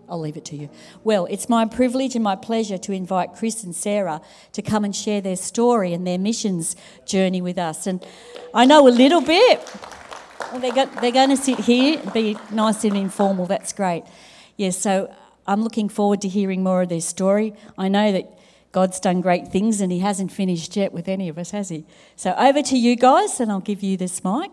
I'll leave it to you. Well, it's my privilege and my pleasure to invite Chris and Sarah to come and share their story and their missions journey with us. And I know a little bit. Well, they're going to sit here and be nice and informal. That's great. Yeah, so I'm looking forward to hearing more of their story. I know that God's done great things and he hasn't finished yet with any of us, has he? So over to you guys, and I'll give you this mic.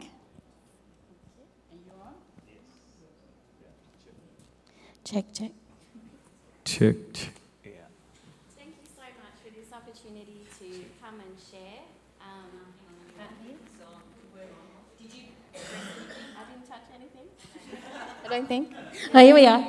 Check. Yeah. Thank you so much for this opportunity to come and share. Did you? I didn't touch anything. I don't think. Oh, here we are.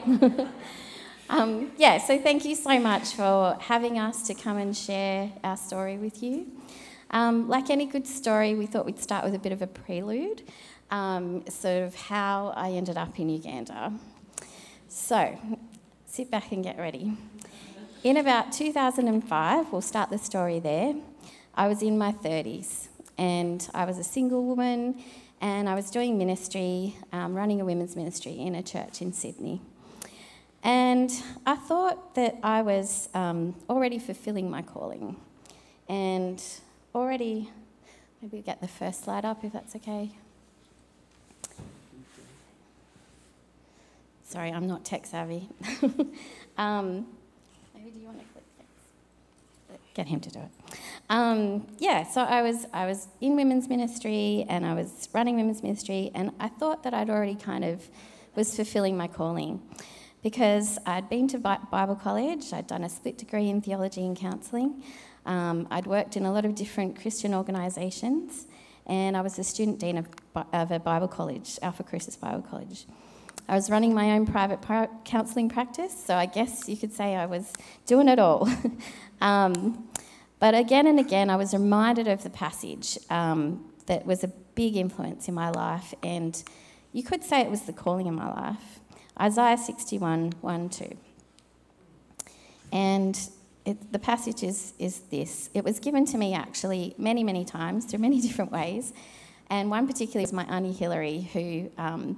So thank you so much for having us to come and share our story with you. Like any good story, we thought we'd start with a bit of a prelude, sort of how I ended up in Uganda. So, sit back and get ready. In about 2005, we'll start the story there, I was in my 30s and I was a single woman and I was doing ministry, running a women's ministry in a church in Sydney. And I thought that I was already fulfilling my calling and maybe get the first slide up if that's okay. Sorry, I'm not tech savvy. Maybe do you want to click this? Get him to do it. So I was in women's ministry and I was running women's ministry, and I thought that I'd already kind of was fulfilling my calling because I'd been to Bible college, I'd done a split degree in theology and counselling, I'd worked in a lot of different Christian organisations, and I was the student dean of a Bible college, Alpha Crucis Bible College. I was running my own private counselling practice, so I guess you could say I was doing it all. But again and again, I was reminded of the passage that was a big influence in my life, and you could say it was the calling in my life. Isaiah 61, 1-2. And the passage is this. It was given to me actually many, many times through many different ways, and one particularly is my auntie Hilary, who...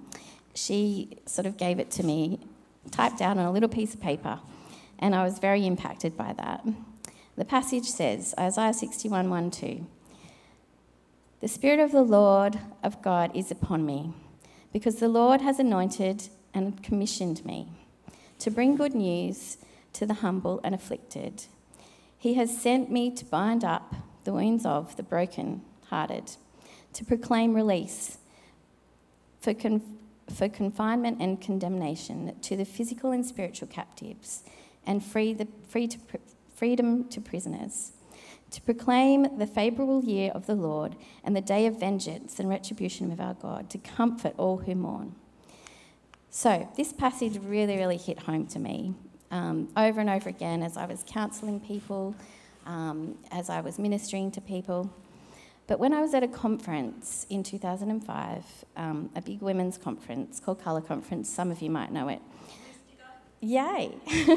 she sort of gave it to me, typed down on a little piece of paper, and I was very impacted by that. The passage says, Isaiah 61, 1-2, "The Spirit of the Lord of God is upon me, because the Lord has anointed and commissioned me to bring good news to the humble and afflicted. He has sent me to bind up the wounds of the broken-hearted, to proclaim release for confinement and condemnation to the physical and spiritual captives, and freedom to prisoners, to proclaim the favourable year of the Lord and the day of vengeance and retribution of our God, to comfort all who mourn." So this passage really, really hit home to me over and over again as I was counselling people, as I was ministering to people. But when I was at a conference in 2005, a big women's conference called Colour Conference, some of you might know it. Yay!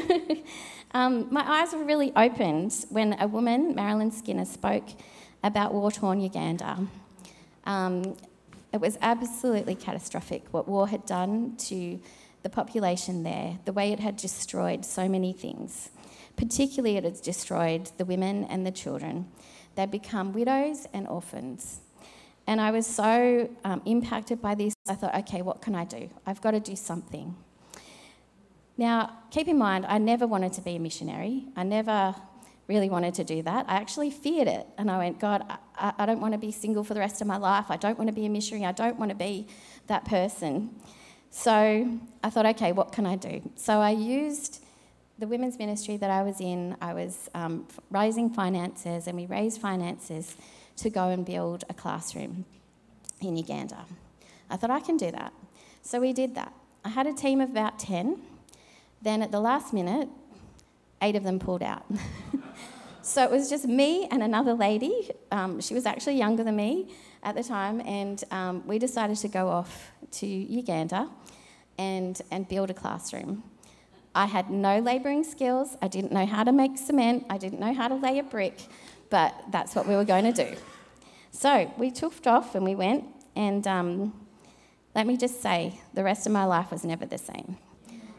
My eyes were really opened when a woman, Marilyn Skinner, spoke about war-torn Uganda. It was absolutely catastrophic what war had done to the population there, the way it had destroyed so many things. Particularly, it had destroyed the women and the children. They'd become widows and orphans. And I was so impacted by this, I thought, okay, what can I do? I've got to do something. Now, keep in mind, I never wanted to be a missionary. I never really wanted to do that. I actually feared it. And I went, God, I don't want to be single for the rest of my life. I don't want to be a missionary. I don't want to be that person. So I thought, okay, what can I do? So I used the women's ministry that I was in. I was raising finances, and we raised finances to go and build a classroom in Uganda. I thought, I can do that. So we did that. I had a team of about 10. Then at the last minute, 8 of them pulled out. So it was just me and another lady. She was actually younger than me at the time, and we decided to go off to Uganda and build a classroom. I had no labouring skills. I didn't know how to make cement. I didn't know how to lay a brick, but that's what we were going to do. So we toofed off and we went, and let me just say, the rest of my life was never the same.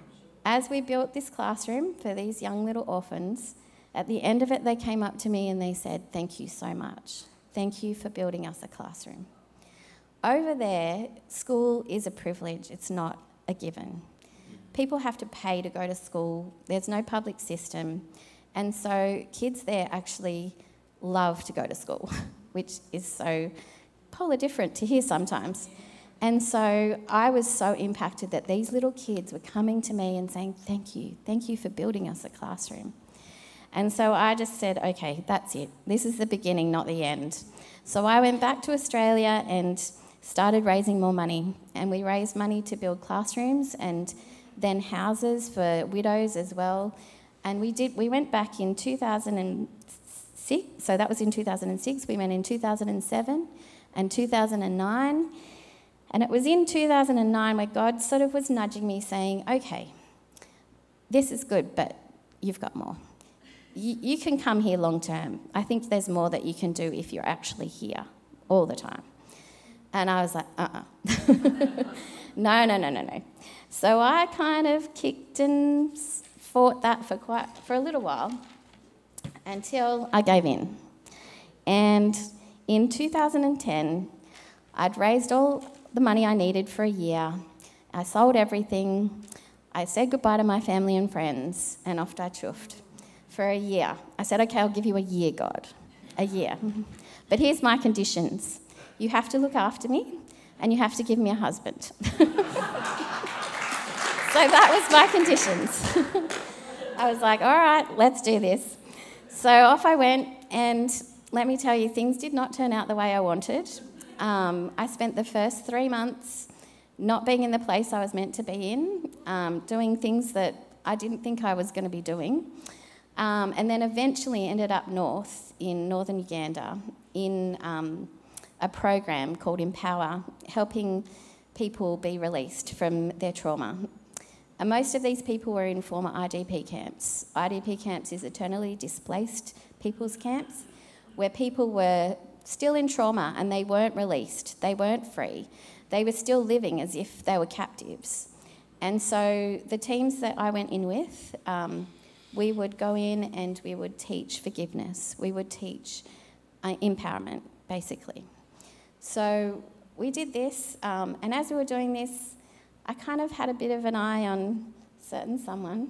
as we built this classroom for these young little orphans, at the end of it, they came up to me and they said, "Thank you so much. Thank you for building us a classroom." Over there, school is a privilege. It's not a given. People have to pay to go to school. There's no public system. And so kids there actually love to go to school, which is so polar different to here sometimes. And so I was so impacted that these little kids were coming to me and saying, thank you for building us a classroom. And so I just said, okay, that's it. This is the beginning, not the end. So I went back to Australia and started raising more money. And we raised money to build classrooms and then houses for widows as well. And we went back in 2006, so that was in 2006. We went in 2007 and 2009. And it was in 2009 where God sort of was nudging me saying, okay, this is good, but you've got more. You can come here long term. I think there's more that you can do if you're actually here all the time. And I was like, no. So I kind of kicked and fought that for a little while until I gave in. And in 2010, I'd raised all the money I needed for a year. I sold everything. I said goodbye to my family and friends, and off I chuffed for a year. I said, okay, I'll give you a year, God, a year. But here's my conditions. You have to look after me, and you have to give me a husband. So that was my conditions. I was like, all right, let's do this. So off I went, and let me tell you, things did not turn out the way I wanted. I spent the first 3 months not being in the place I was meant to be in, doing things that I didn't think I was going to be doing, and then eventually ended up north in northern Uganda in a program called Empower, helping people be released from their trauma. And most of these people were in former IDP camps. IDP camps is internally displaced people's camps, where people were still in trauma and they weren't released, they weren't free. They were still living as if they were captives. And so the teams that I went in with, we would go in and we would teach forgiveness. We would teach empowerment, basically. So we did this, and as we were doing this, I kind of had a bit of an eye on certain someone.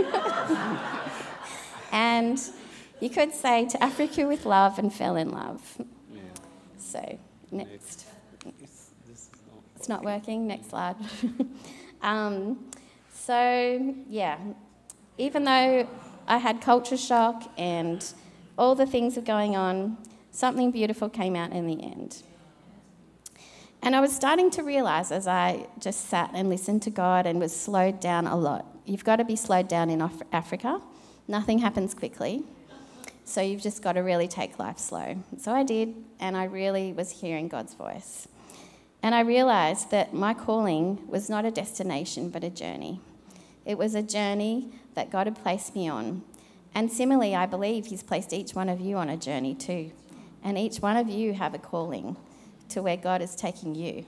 And you could say, to Africa with love, and fell in love. Yeah. So, next. It's not working. Next slide. So, yeah, even though I had culture shock and all the things were going on, something beautiful came out in the end. And I was starting to realise as I just sat and listened to God and was slowed down a lot. You've got to be slowed down in Africa. Nothing happens quickly. So you've just got to really take life slow. So I did, and I really was hearing God's voice. And I realised that my calling was not a destination but a journey. It was a journey that God had placed me on. And similarly, I believe He's placed each one of you on a journey too. And each one of you have a calling to where God is taking you.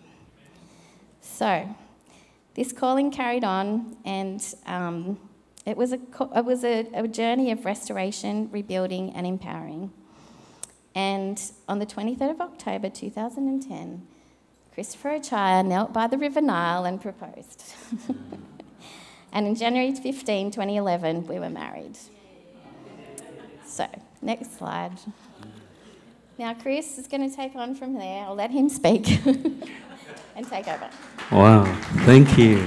So this calling carried on, and it was a journey of restoration, rebuilding and empowering. And on the 23rd of October 2010, Christopher Ochaya knelt by the River Nile and proposed. And in January 15, 2011, we were married. So, next slide. Now, Chris is going to take on from there. I'll let him speak and take over. Wow, thank you.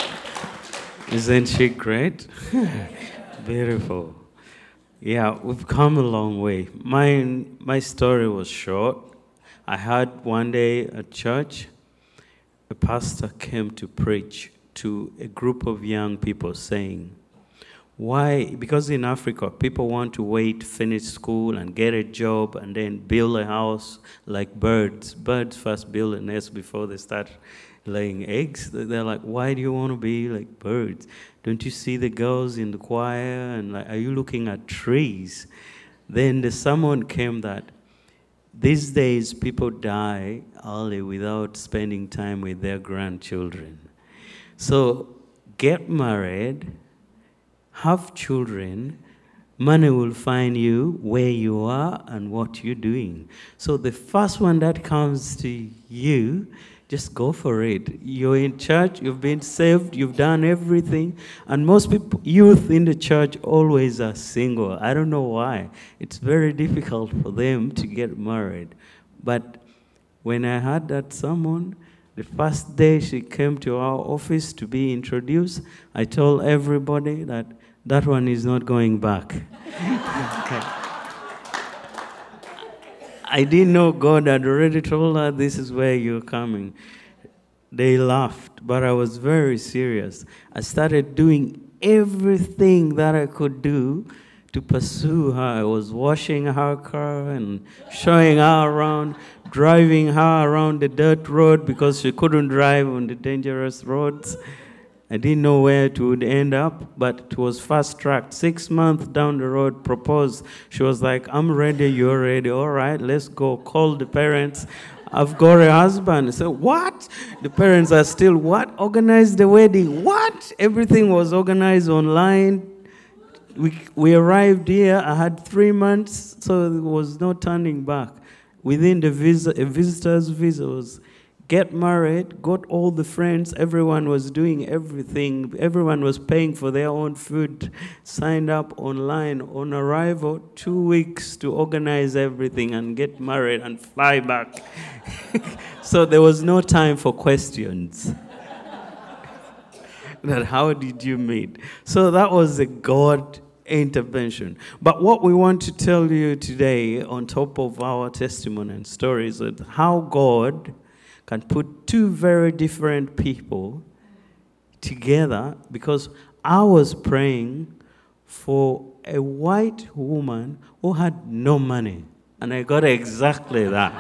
Isn't she great? Beautiful. Yeah, we've come a long way. My story was short. I had one day at church, a pastor came to preach to a group of young people saying, why? Because in Africa, people want to wait, finish school, and get a job, and then build a house like birds. Birds first build a nest before they start laying eggs. They're like, why do you want to be like birds? Don't you see the girls in the choir? And like, are you looking at trees? Then the sermon came that these days people die early without spending time with their grandchildren. So get married, have children, money will find you where you are and what you're doing. So the first one that comes to you, just go for it. You're in church, you've been saved, you've done everything. And most people, youth in the church always are single. I don't know why. It's very difficult for them to get married. But when I had that sermon, the first day she came to our office to be introduced, I told everybody that that one is not going back. I didn't know God had already told her this is where you're coming. They laughed, but I was very serious. I started doing everything that I could do to pursue her. I was washing her car and showing her around, driving her around the dirt road because she couldn't drive on the dangerous roads. I didn't know where it would end up, but it was fast-tracked. 6 months down the road, proposed. She was like, I'm ready, you're ready. All right, let's go. Call the parents. I've got a husband. I said, what? The parents are still, what? Organize the wedding. What? Everything was organized online. We arrived here. I had 3 months, so there was no turning back. Within the visa, a visitor's visa was get married, got all the friends, everyone was doing everything, everyone was paying for their own food, signed up online. On arrival, 2 weeks to organize everything and get married and fly back. So there was no time for questions. That how did you meet? So that was a God intervention. But what we want to tell you today, on top of our testimony and stories, is how God can put two very different people together, because I was praying for a white woman who had no money, and I got exactly that.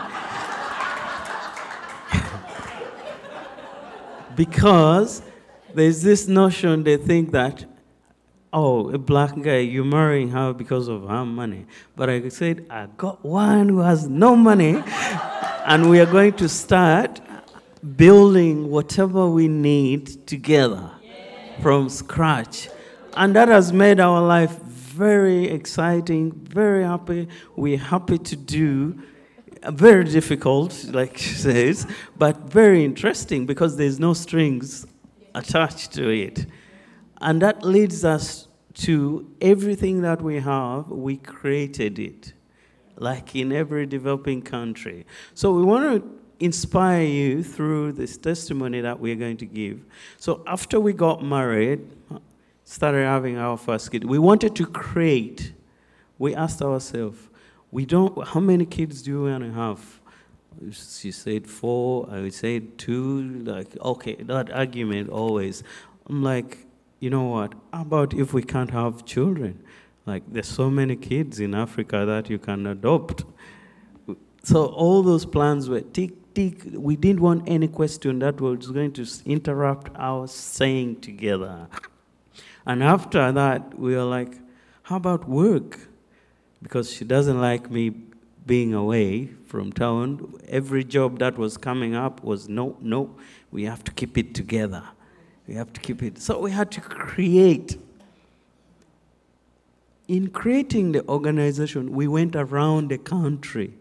Because there's this notion, they think that, oh, a black guy, you're marrying her because of her money. But I said, I got one who has no money, and we are going to start building whatever we need together from scratch. And that has made our life very exciting, very happy. We're happy to do. Very difficult, like she says, but very interesting because there's no strings attached to it. And that leads us to everything that we have, we created it, like in every developing country. So we want to inspire you through this testimony that we're going to give. So after we got married, started having our first kid, we wanted to create. We asked ourselves, how many kids do you want to have? She said 4, I would say 2, like, okay, that argument always. I'm like, you know what, how about if we can't have children? Like, there's so many kids in Africa that you can adopt. So all those plans were tick, tick. We didn't want any question that was going to interrupt our staying together. And after that, we were like, how about work? Because she doesn't like me being away from town. Every job that was coming up was, no, we have to keep it together. We have to keep it. So we had to create. In creating the organization, we went around the country,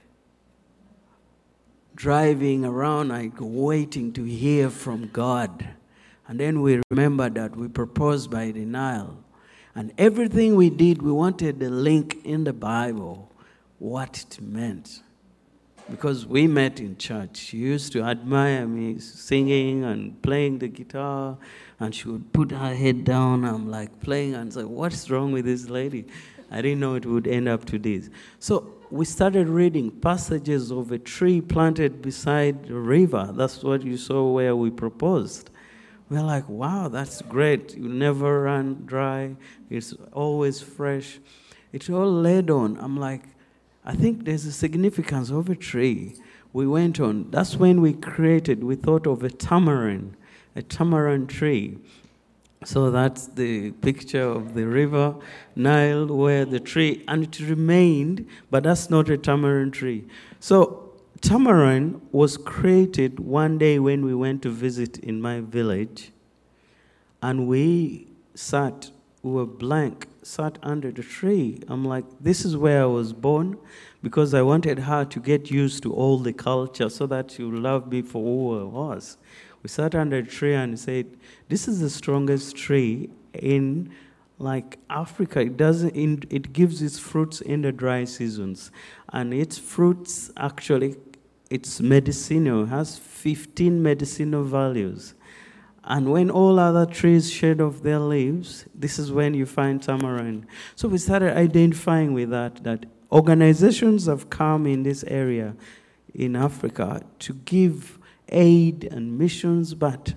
driving around, like waiting to hear from God. And then we remembered that we proposed by the Nile. And everything we did, we wanted the link in the Bible, what it meant. Because we met in church. She used to admire me singing and playing the guitar, and she would put her head down. I'm like playing and say, what's wrong with this lady? I didn't know it would end up to this. So we started reading passages of a tree planted beside the river. That's what you saw where we proposed. We're like, wow, that's great. You never run dry. It's always fresh. It all led on. I'm like, I think there's a significance of a tree. We went on. That's when we thought of a tamarind tree. So that's the picture of the river Nile where the tree, and it remained, but that's not a tamarind tree. So tamarind was created one day when we went to visit in my village, And we were blank, sat under the tree. I'm like, this is where I was born, because I wanted her to get used to all the culture so that she would love me for who I was. We sat under a tree and said, this is the strongest tree in like Africa. It gives its fruits in the dry seasons. And its fruits actually, it's medicinal, it has 15 medicinal values. And when all other trees shed off their leaves, this is when you find tamarind. So we started identifying with that organizations have come in this area in Africa to give aid and missions, but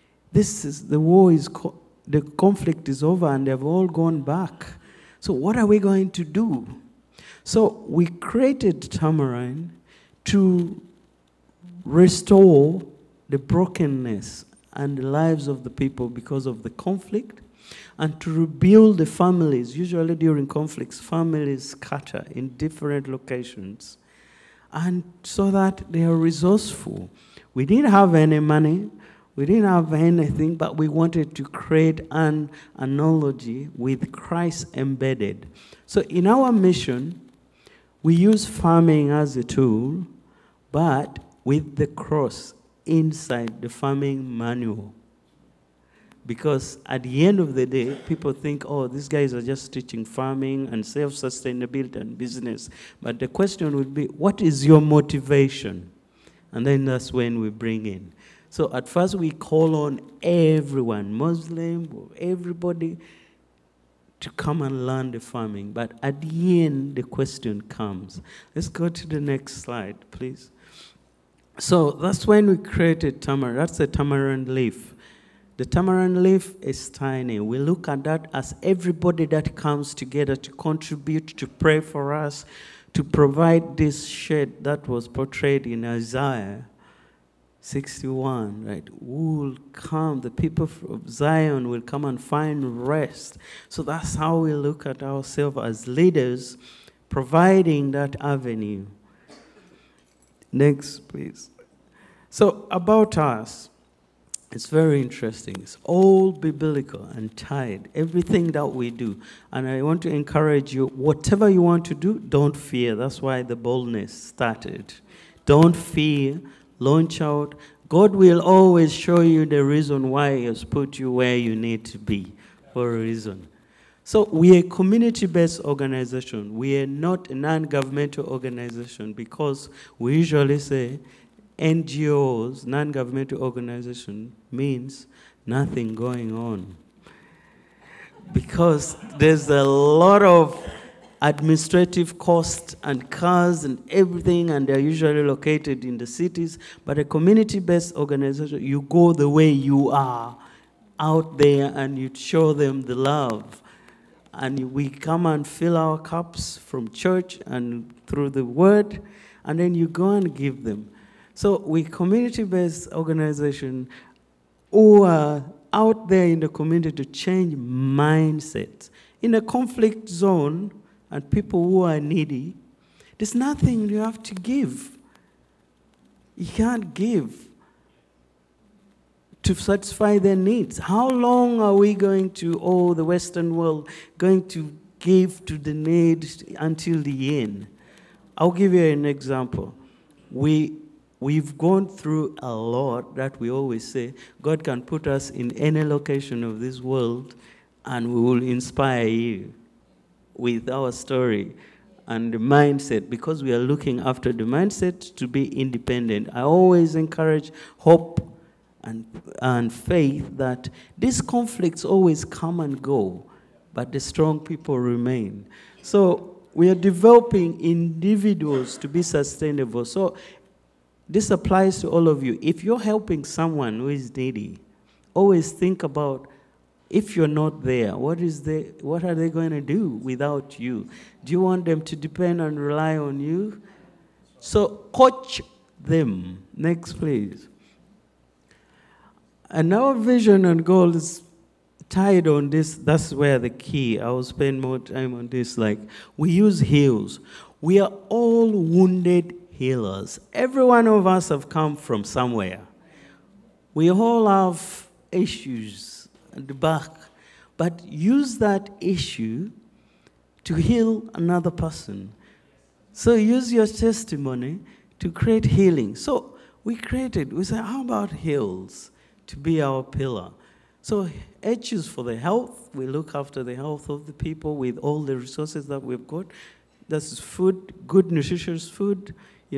the conflict is over and they've all gone back. So what are we going to do? So we created Tamarind to restore the brokenness and the lives of the people because of the conflict, and to rebuild the families. Usually during conflicts, families scatter in different locations, and so that they are resourceful. We didn't have any money, we didn't have anything, but we wanted to create an analogy with Christ embedded. So in our mission, we use farming as a tool, but with the cross inside the farming manual. Because at the end of the day, people think, oh, these guys are just teaching farming and self-sustainability and business. But the question would be, what is your motivation? And then that's when we bring in. So at first we call on everyone, Muslim, everybody, to come and learn the farming. But at the end, the question comes. Let's go to the next slide, please. So that's when we created tamarind. That's the tamarind leaf. The tamarind leaf is tiny. We look at that as everybody that comes together to contribute, to pray for us, to provide this shade that was portrayed in Isaiah 61, right? Who will come, the people of Zion will come and find rest. So that's how we look at ourselves as leaders, providing that avenue. Next, please. So about us, it's very interesting. It's all biblical and tied, everything that we do. And I want to encourage you, whatever you want to do, don't fear. That's why the boldness started. Don't fear. Launch out. God will always show you the reason why He has put you where you need to be, for a reason. So we are a community-based organization. We are not a non-governmental organization, because we usually say NGOs, non-governmental organization, means nothing going on. Because there's a lot of administrative costs and cars and everything, and they're usually located in the cities. But a community-based organization, you go the way you are out there and you show them the love. And we come and fill our cups from church and through the word, and then you go and give them. So we community-based organization who are out there in the community to change mindsets. In a conflict zone and people who are needy, there's nothing you have to give. You can't give to satisfy their needs. How long are we going to, the Western world, going to give to the needs until the end? I'll give you an example. We've gone through a lot that we always say, God can put us in any location of this world and we will inspire you with our story and the mindset, because we are looking after the mindset to be independent. I always encourage hope and faith that these conflicts always come and go, but the strong people remain. So we are developing individuals to be sustainable. So this applies to all of you. If you're helping someone who is needy, always think about, if you're not there, what are they going to do without you? Do you want them to depend and rely on you? So coach them. Next, please. And our vision and goal is tied on this. That's where the key. I will spend more time on this. Like, we use heals. We are all wounded healers. Every one of us have come from somewhere. We all have issues at the back, but use that issue to heal another person. So use your testimony to create healing. So we said, how about hills to be our pillar? So H is for the health. We look after the health of the people with all the resources that we've got. That's food, good nutritious food,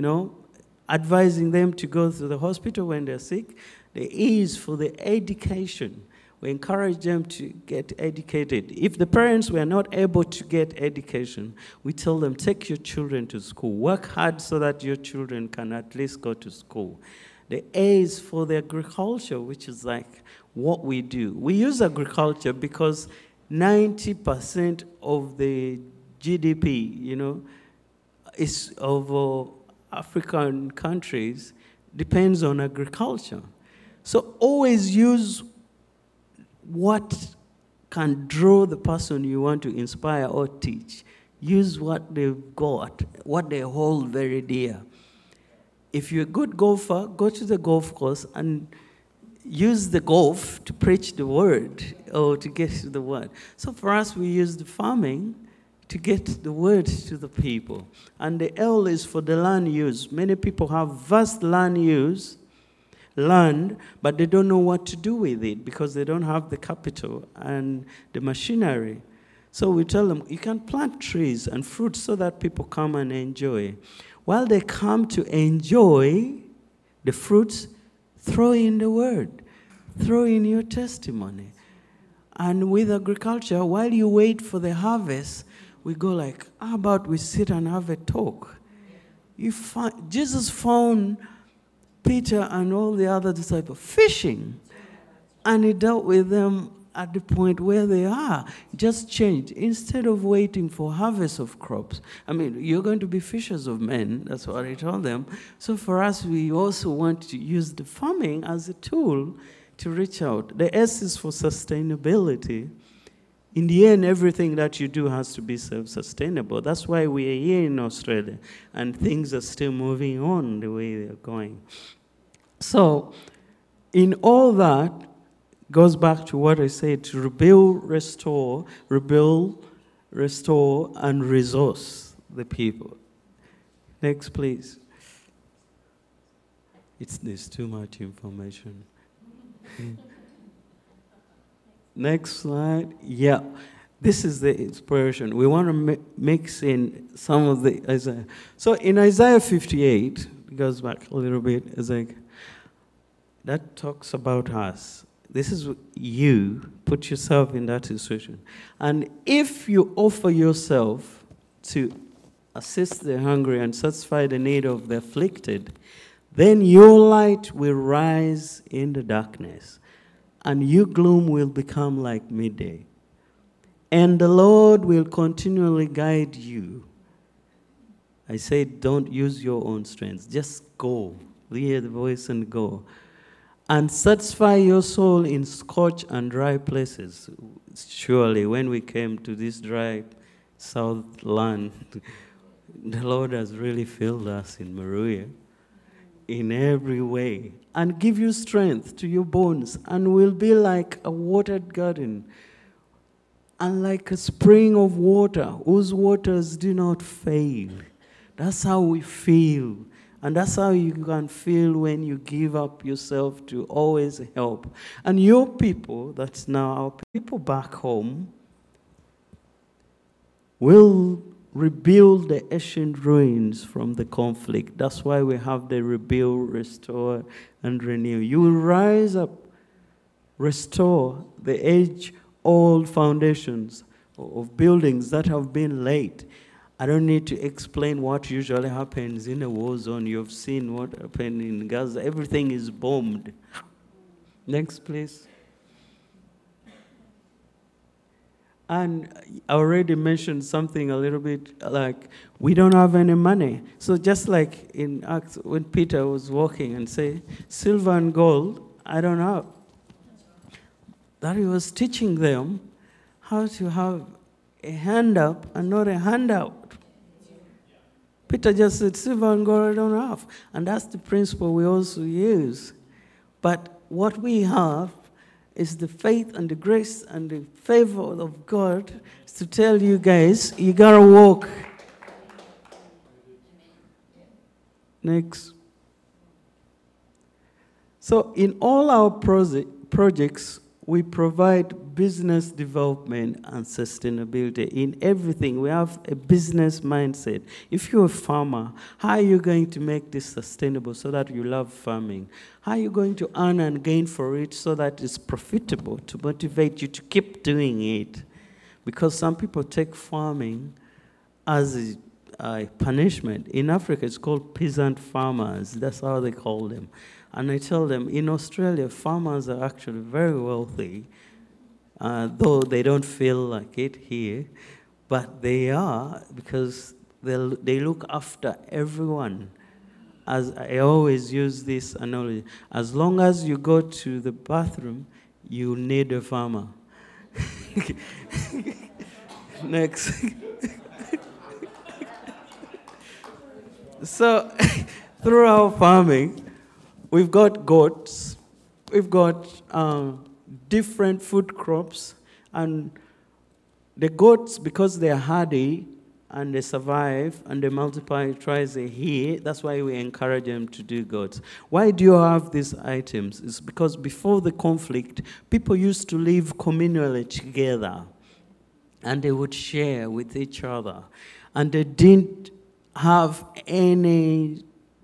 advising them to go to the hospital when they're sick. The E is for the education. We encourage them to get educated. If the parents were not able to get education, we tell them, take your children to school. Work hard so that your children can at least go to school. The A is for the agriculture, which is like what we do. We use agriculture because 90% of the GDP, is of African countries depends on agriculture. So always use what can draw the person you want to inspire or teach. Use what they've got, what they hold very dear. If you're a good golfer, go to the golf course and use the golf to preach the word or to get to the word. So for us, we use the farming to get the word to the people. And the L is for the land use. Many people have vast land, but they don't know what to do with it because they don't have the capital and the machinery. So we tell them, you can plant trees and fruits so that people come and enjoy. While they come to enjoy the fruits, throw in the word. Throw in your testimony. And with agriculture, while you wait for the harvest, we go like, how about we sit and have a talk? Jesus found Peter and all the other disciples fishing, and he dealt with them at the point where they are. Just changed. Instead of waiting for harvest of crops, you're going to be fishers of men. That's what he told them. So for us, we also want to use the farming as a tool to reach out. The S is for sustainability. In the end, everything that you do has to be self-sustainable. That's why we are here in Australia, and things are still moving on the way they're going. So, in all that, goes back to what I said, to rebuild, restore, and resource the people. Next, please. There's too much information. Next slide. Yeah, this is the inspiration. We want to mix in some of the Isaiah. So in Isaiah 58, it goes back a little bit, it's like, that talks about us. This is you. Put yourself in that situation. And if you offer yourself to assist the hungry and satisfy the need of the afflicted, then your light will rise in the darkness, and your gloom will become like midday. And the Lord will continually guide you. I say, don't use your own strength. Just go. Hear the voice and go. And satisfy your soul in scorched and dry places. Surely, when we came to this dry south land, the Lord has really filled us in Maruya in every way, and give you strength to your bones, and will be like a watered garden, and like a spring of water, whose waters do not fail. That's how we feel. And that's how you can feel when you give up yourself to always help. And your people, that's now our people back home, will rebuild the ancient ruins from the conflict. That's why we have the rebuild, restore, and renew. You will rise up, restore the age-old foundations of buildings that have been laid. I don't need to explain what usually happens in a war zone. You've seen what happened in Gaza. Everything is bombed. Next, please. And I already mentioned something a little bit like, we don't have any money. So just like in Acts, when Peter was walking and say, silver and gold, I don't have. That he was teaching them how to have a hand up and not a handout. Peter just said, silver and gold I don't have. And that's the principle we also use. But what we have is the faith and the grace and the favor of God to tell you guys, you gotta walk. Next. So in all our projects, we provide business development and sustainability. In everything, we have a business mindset. If you're a farmer, how are you going to make this sustainable so that you love farming? How are you going to earn and gain for it so that it's profitable to motivate you to keep doing it? Because some people take farming as a punishment. In Africa, it's called peasant farmers. That's how they call them. And I tell them, in Australia, farmers are actually very wealthy, though they don't feel like it here, but they are because they look after everyone. As I always use this analogy, as long as you go to the bathroom, you need a farmer. Next. So, through our farming, we've got goats, we've got different food crops, and the goats, because they're hardy and they survive and they multiply twice a year, that's why we encourage them to do goats. Why do you have these items? It's because before the conflict, people used to live communally together, and they would share with each other, and they didn't have any,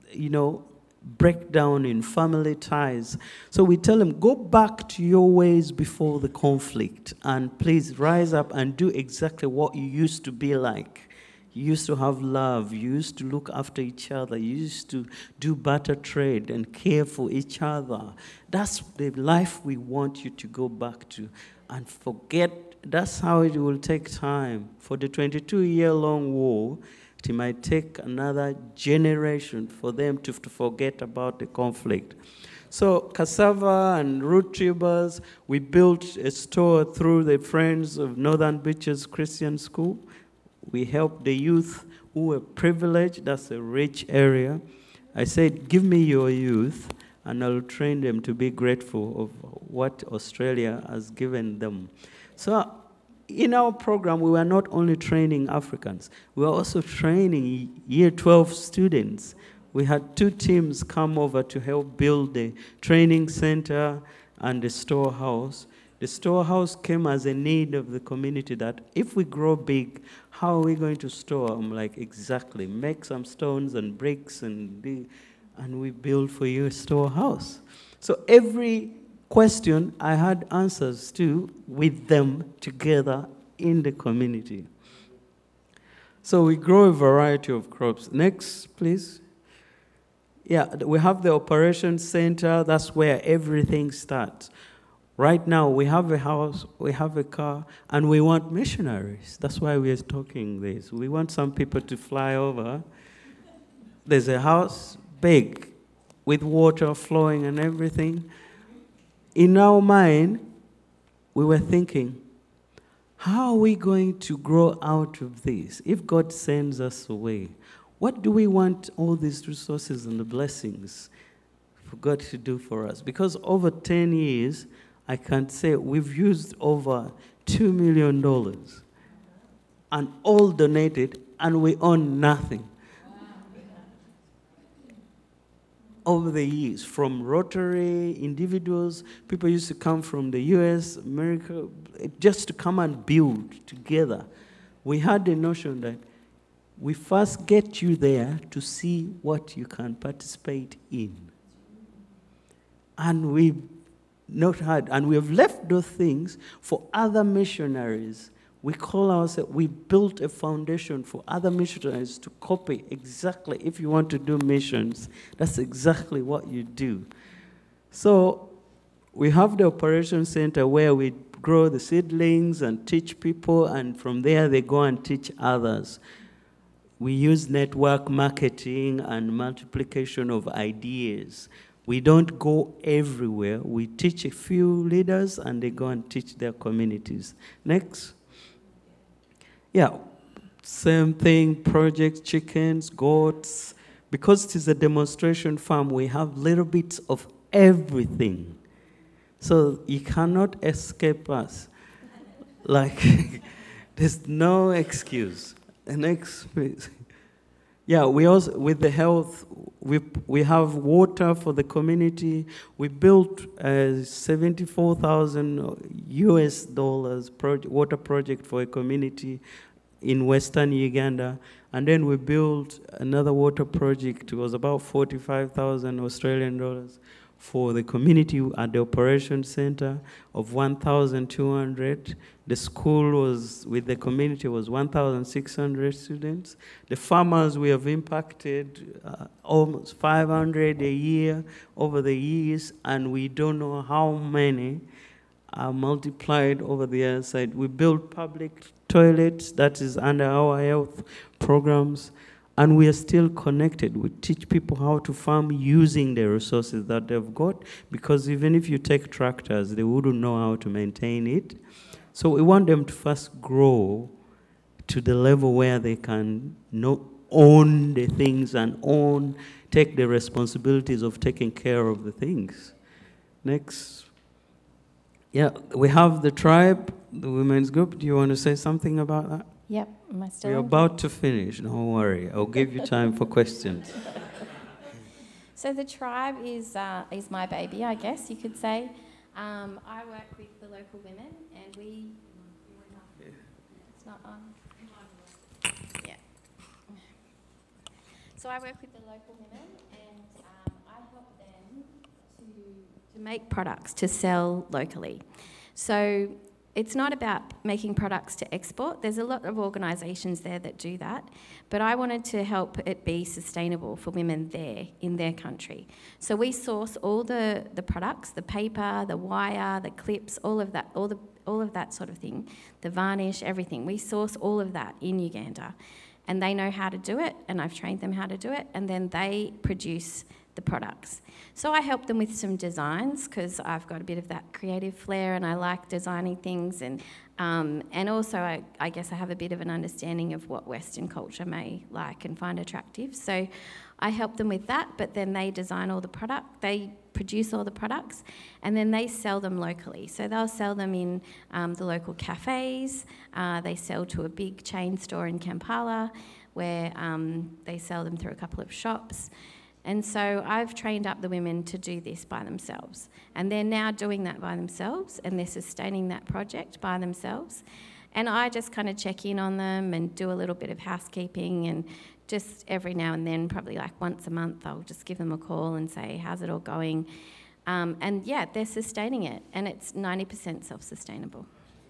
breakdown in family ties. So we tell them, go back to your ways before the conflict, and please rise up and do exactly what you used to be like. You used to have love, you used to look after each other, you used to do barter trade and care for each other. That's the life we want you to go back to, and forget. That's how it will take time. For the 22-year-long war, it might take another generation for them to forget about the conflict. So cassava and root tubers, we built a store through the Friends of Northern Beaches Christian School. We helped the youth who were privileged. That's a rich area. I said, give me your youth, and I'll train them to be grateful of what Australia has given them. So in our program, we were not only training Africans, we were also training Year 12 students. We had 2 teams come over to help build the training center and the storehouse. The storehouse came as a need of the community that if we grow big, how are we going to store? I'm like, exactly, make some stones and bricks and we build for you a storehouse. So every question I had answers to with them together in the community. So we grow a variety of crops. Next, please. Yeah, we have the operations center. That's where everything starts. Right now, we have a house, we have a car, and we want missionaries. That's why we are talking this. We want some people to fly over. There's a house, big, with water flowing and everything. In our mind, we were thinking, how are we going to grow out of this if God sends us away? What do we want all these resources and the blessings for God to do for us? Because over 10 years, I can say we've used over $2 million and all donated, and we own nothing. Over the years, from Rotary, individuals, people used to come from the US, America, just to come and build together. We had the notion that we first get you there to see what you can participate in. And we have left those things for other missionaries. We call ourselves, we built a foundation for other missionaries to copy exactly. If you want to do missions, that's exactly what you do. So we have the operations center where we grow the seedlings and teach people, and from there they go and teach others. We use network marketing and multiplication of ideas. We don't go everywhere. We teach a few leaders, and they go and teach their communities. Next. Yeah, same thing, projects, chickens, goats. Because it is a demonstration farm, we have little bits of everything. So you cannot escape us. Like, there's no excuse. The next please. Yeah, we also, with the health, we have water for the community. We built a $74,000 US water project for a community in Western Uganda. And then we built another water project. It was about 45,000 Australian dollars for the community at the operations center of 1,200. The school was, with the community, was 1,600 students. The farmers we have impacted almost 500 a year over the years, and we don't know how many are multiplied over the other side. We built public toilets, that is under our health programs, and we are still connected. We teach people how to farm using the resources that they've got, because even if you take tractors, they wouldn't know how to maintain it. So we want them to first grow to the level where they can own the things and take the responsibilities of taking care of the things. Next. Yeah, we have the tribe, the women's group. Do you want to say something about that? Yep, am I still We're on? about to finish, don't worry. I'll give you time for questions. So the tribe is my baby, I guess you could say. I work with the local women, and we... It's not on. Yeah. So I work with the local women, and I help them to make products to sell locally. So it's not about making products to export. There's a lot of organisations there that do that, but I wanted to help it be sustainable for women there in their country. So we source all the products, the paper, the wire, the clips, all of that, all of that sort of thing, the varnish, everything. We source all of that in Uganda, and they know how to do it, and I've trained them how to do it, and then they produce the products. So I help them with some designs, because I've got a bit of that creative flair and I like designing things, and also I guess I have a bit of an understanding of what Western culture may like and find attractive. So I help them with that, but then they design all the product, they produce all the products, and then they sell them locally. So they'll sell them in the local cafes, they sell to a big chain store in Kampala, where they sell them through a couple of shops. And so I've trained up the women to do this by themselves. And they're now doing that by themselves, and they're sustaining that project by themselves. And I just kind of check in on them and do a little bit of housekeeping, and just every now and then, probably like once a month, I'll just give them a call and say, how's it all going? And yeah, they're sustaining it, and it's 90% self-sustainable.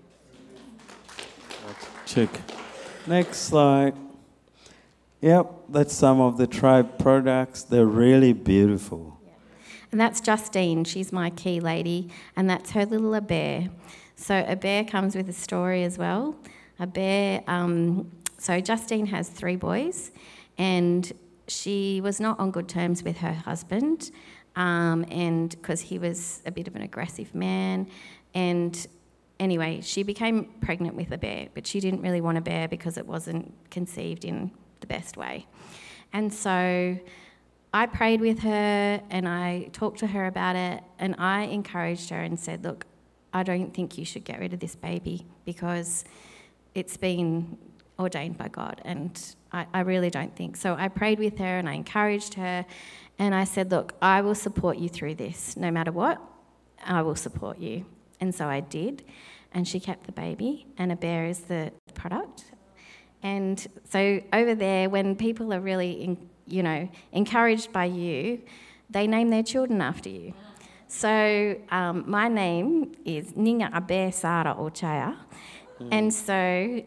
Check. Next slide. Yep, that's some of the tribe products. They're really beautiful. Yeah. And that's Justine. She's my key lady, and that's her little Abear. So Abear comes with a story as well. Abear, so Justine has 3 boys, and she was not on good terms with her husband, and because he was a bit of an aggressive man. And anyway, she became pregnant with Abear, but she didn't really want Abear because it wasn't conceived in the best way. And so I prayed with her and I talked to her about it, and I encouraged her and said, look, I don't think you should get rid of this baby because it's been ordained by God, and I really don't think. So I prayed with her and I encouraged her, and I said, look, I will support you through this. No matter what, I will support you. And so I did, and she kept the baby, and Abear is the product. And so over there, when people are really, encouraged by you, they name their children after you. So my name is Ninga Abear Sara Ochaya, and so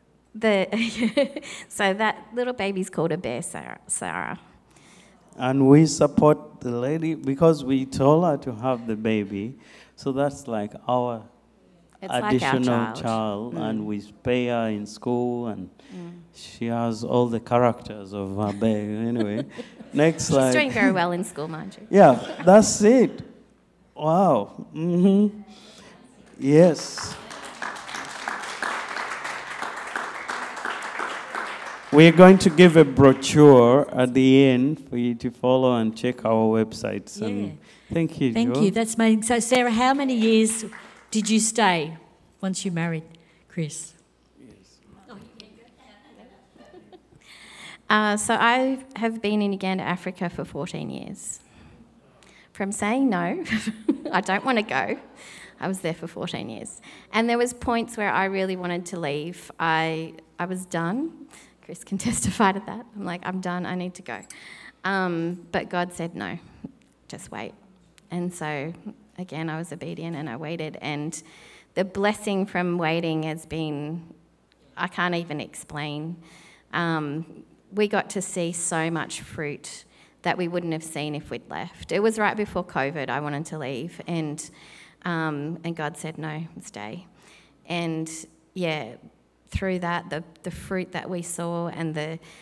so that little baby's called Abear Sara. And we support the lady because we told her to have the baby, so that's like our additional like child, and we pay her in school, and she has all the characters of her baby. Anyway, next slide. She's doing very well in school, mind you. Yeah, that's it. Wow. Yes. We're going to give a brochure at the end for you to follow and check our websites. Yeah. And thank you, Thank Joel. you. That's amazing. So, Sarah, how many years did you stay once you married Chris? So I have been in Uganda, Africa for 14 years. From saying no, I don't want to go, I was there for 14 years. And there was points where I really wanted to leave. I was done. Chris can testify to that. I'm like, I'm done, I need to go. But God said no, just wait. And so, again, I was obedient and I waited. And the blessing from waiting has been, I can't even explain. We got to see so much fruit that we wouldn't have seen if we'd left. It was right before COVID. I wanted to leave, and God said no, stay. And yeah, through that, the fruit that we saw and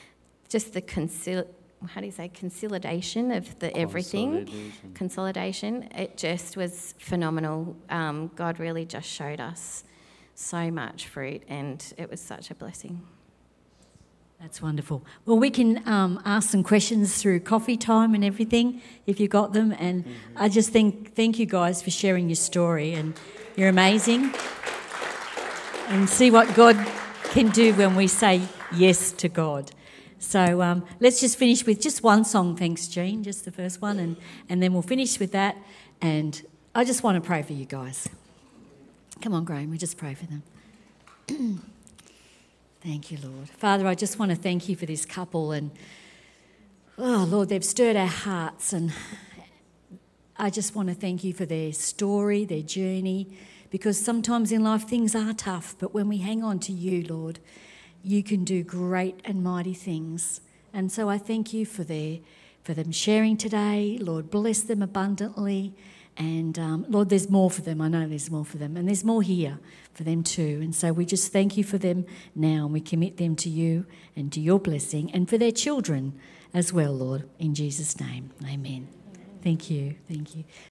consolidation of the everything, consolidation. It just was phenomenal. God really just showed us so much fruit, and it was such a blessing. That's wonderful. Well, we can ask some questions through coffee time and everything, if you got them. And I just thank you guys for sharing your story, and you're amazing. And see what God can do when we say yes to God. So let's just finish with just one song, thanks, Jean, just the first one, and then we'll finish with that. And I just want to pray for you guys. Come on, Graham, we just pray for them. Thank you, Lord. Father, I just want to thank you for this couple, and oh, Lord, they've stirred our hearts, and I just want to thank you for their story, their journey, because sometimes in life things are tough, but when we hang on to you, Lord, you can do great and mighty things. And so I thank you for them sharing today. Lord, bless them abundantly. And Lord, there's more for them. I know there's more for them. And there's more here for them too. And so we just thank you for them now. And we commit them to you and to your blessing, and for their children as well, Lord, in Jesus' name. Amen. Thank you. Thank you.